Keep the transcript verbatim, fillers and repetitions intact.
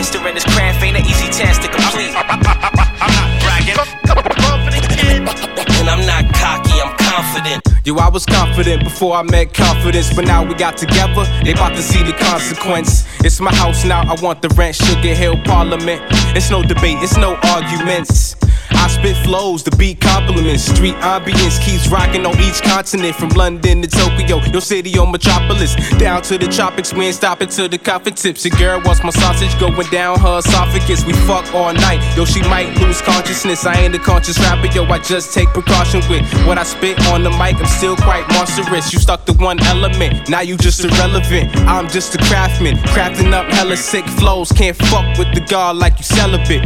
master in this craft ain't an easy task to complete. I'm not bragging, and I'm not cocky, I'm confident. Yo, I was confident before I met confidence, but now we got together, they bout to see the consequence. It's my house now, I want the rent, Sugar Hill Parliament. It's no debate, it's no arguments. I spit flows, the beat compliments. Street ambience keeps rocking on each continent. From London to Tokyo, your city or metropolis. Down to the tropics, we ain't stopping till the coffin tips. Your girl wants my sausage going down her esophagus. We fuck all night, yo, she might lose consciousness. I ain't a conscious rapper, yo, I just take precaution with what I spit on the mic. I'm still quite monstrous. You stuck to one element, now you just irrelevant. I'm just a craftsman, crafting up hella sick flows. Can't fuck with the god like you celibate.